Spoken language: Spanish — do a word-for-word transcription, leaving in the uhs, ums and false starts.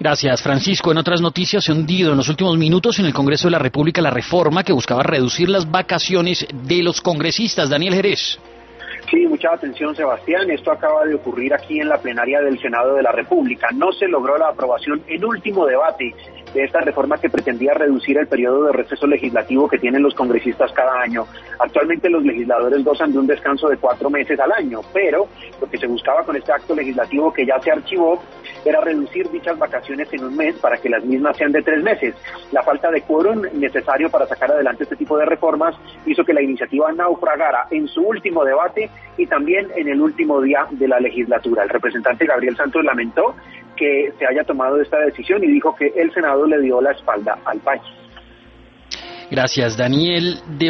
Gracias, Francisco. En otras noticias, se ha hundido en los últimos minutos en el Congreso de la República la reforma que buscaba reducir las vacaciones de los congresistas. Daniel Jerez. Sí, mucha atención, Sebastián. Esto acaba de ocurrir aquí en la plenaria del Senado de la República. No se logró la aprobación en último debate de esta reforma que pretendía reducir el periodo de receso legislativo que tienen los congresistas cada año. Actualmente los legisladores gozan de un descanso de cuatro meses al año, pero lo que se buscaba con este acto legislativo que ya se archivó era reducir dichas vacaciones en un mes para que las mismas sean de tres meses. La falta de quórum necesario para sacar adelante este tipo de reformas hizo que la iniciativa naufragara en su último debate y también en el último día de la legislatura. El representante Gabriel Santos lamentó que se haya tomado esta decisión y dijo que el Senado le dio la espalda al país. Gracias, Daniel. De